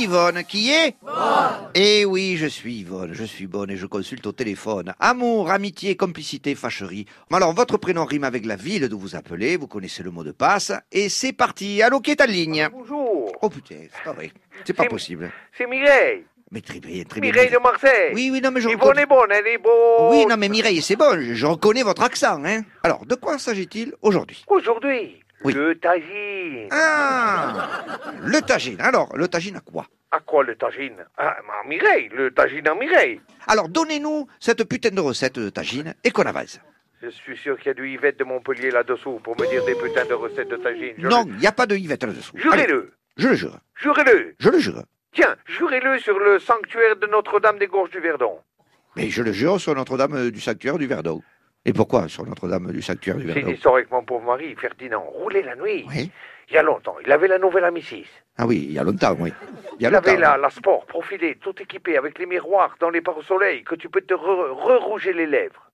Yvonne qui est bonne. Eh oui, je suis Yvonne, je suis bonne et je consulte au téléphone. Amour, amitié, complicité, fâcherie. Alors, votre prénom rime avec la ville d'où vous appelez, vous connaissez le mot de passe, et c'est parti. Allô, qui est en ligne? Bonjour. Oh putain, c'est pas vrai. C'est pas possible. C'est Mireille. Mais très bien, très bien. Mireille de Marseille. Oui, non, mais je Yvonne reconnais. est bonne, elle est bonne. Oui, non, mais Mireille, c'est bon, je reconnais votre accent, hein. Alors, de quoi s'agit-il aujourd'hui? Aujourd'hui, Oui. le tagine. Ah, le tagine. Alors, le tagine à quoi? À quoi le tagine? Ah, Mireille, le tagine en Mireille. Alors, donnez-nous cette putain de recette de tagine et qu'on avance. Je suis sûr qu'il y a du Yvette de Montpellier là-dessous pour me dire des putains de recettes de tagine. Non, il n'y a pas de Yvette là-dessous. Allez, Jurez-le. je le jure. Jurez-le. Je le jure. Tiens, jurez-le sur le sanctuaire de Notre-Dame des Gorges du Verdon. Mais je le jure sur Notre-Dame du Sanctuaire du Verdon. Et pourquoi sur Notre-Dame du Sanctuaire du C'est Verdon? l'histoire avec mon pauvre mari, Ferdinand, roulait la nuit. Oui. Il y a longtemps, il avait la nouvelle Ami 6. Ah oui, il y a longtemps, oui. Il y a Il avait longtemps. la sport profilée, tout équipée, avec les miroirs dans les pare-soleil, que tu peux te re-rouger les lèvres.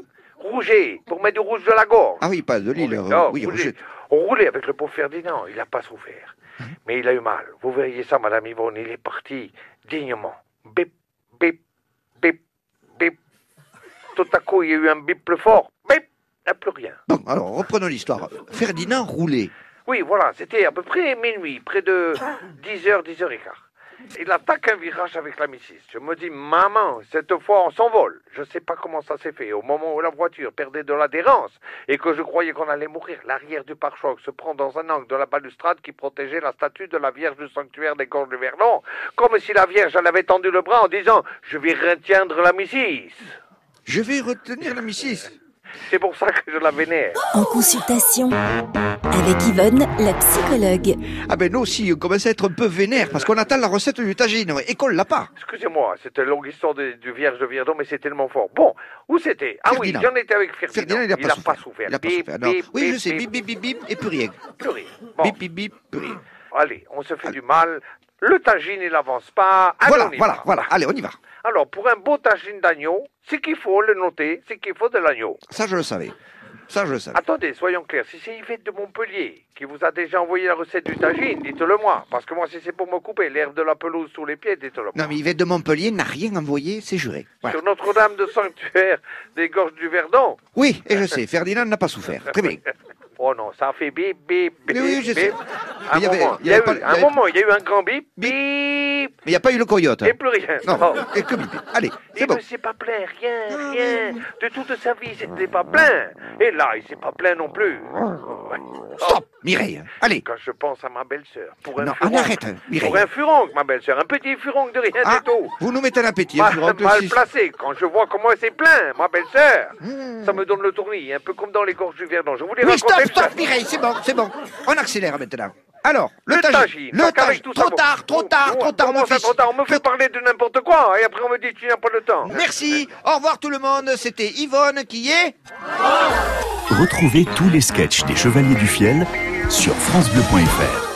Rouger, pour mettre du rouge de la gorge. Ah oui, pas de l'île. Non, Oui, rouger. Roger. On roulait avec le pauvre Ferdinand, il n'a pas souffert. Mais il a eu mal. Vous verriez ça, Madame Yvonne, il est parti dignement. Bip, bip, bip, bip. Tout à coup, il y a eu un bip plus fort. Bip, il n'y a plus rien. Bon, alors, reprenons l'histoire. Ferdinand roulait. Oui, voilà, c'était à peu près minuit, près de 10h, 10h15. Il attaque un virage avec la M6. Je me dis, maman, cette fois on s'envole. Je ne sais pas comment ça s'est fait. Au moment où la voiture perdait de l'adhérence et que je croyais qu'on allait mourir, l'arrière du pare-choc se prend dans un angle de la balustrade qui protégeait la statue de la Vierge du sanctuaire des Gorges du Verdon, comme si la Vierge elle avait tendu le bras en disant, je vais retiendre la M6. Je vais retenir la M6. C'est pour ça que je la vénère. En consultation avec Yvonne, la psychologue. Ah ben nous aussi, on commence à être un peu vénère parce qu'on attend la recette du tagine et qu'on l'a pas. Excusez-moi, c'était une longue histoire du Vierge de Verdon, mais c'est tellement fort. Bon, où c'était? Ah Ferdinand. oui, j'en étais avec Ferdinand. Ferdinand, il n'a pas souffert. Il a pas Bip, souffert. Non. bip, Oui, bip, je sais. bip. Bip, bip, bip, bip, et plus rien. Plus rien. Bon, Bip, bip, bip, plus rien. allez, on se fait du mal. Le tagine, il avance pas. Allez, Voilà, on y voilà, va. voilà. Allez, on y va. Alors, pour un beau tagine d'agneau, c'est qu'il faut le noter, c'est qu'il faut de l'agneau. Ça, je le savais. Ça, je le savais. Attendez, soyons clairs, si c'est Yvette de Montpellier qui vous a déjà envoyé la recette du tagine, dites-le moi. Parce que moi, si c'est pour me couper l'herbe de la pelouse sous les pieds, dites-le moi. Non, mais Yvette de Montpellier n'a rien envoyé, c'est juré. Voilà. Sur Notre-Dame de Sanctuaire des Gorges du Verdon. Oui, et je sais, Ferdinand n'a pas souffert. Très bien. Oh non, ça a fait bip, bip, bip, Oui, je sais. bip. Mais il y avait- Il y a eu pas- il y un avait- moment, il y a eu un grand bip, Bip. bip, Mais il n'y a pas eu le coyote. et plus rien. Non, Oh. et que bip. Allez, c'est Il bon. ne s'est pas plaint, rien. De toute sa vie, il s'était pas plaint. Et là, il s'est pas plaint non plus. Ouais. Stop, Mireille. Allez. Quand je pense à ma belle-sœur, pour un Non, furoncle, arrête, Mireille. pour un furoncle, ma belle-sœur, un petit furoncle de rien Ah, du tout. vous nous mettez un appétit. Mal, Florent, mal si- placé, quand je vois comment elle s'est plaint, ma belle-sœur, ça me donne le tournis, un peu comme dans les Gorges du Verdon. Je voulais Oui, raconter stop, Mireille, c'est bon, c'est bon. On accélère maintenant. Alors, le tagine. Le donc avec tagine. tout ça, Trop bon. tard, trop tard, Bon, trop tard, comment mon ça, fils. trop tard, on me fait parler de n'importe quoi, et après on me dit tu n'as pas le temps. Merci. Au revoir tout le monde. C'était Yvonne qui est... Retrouvez tous les sketchs des Chevaliers du Fiel sur francebleu.fr.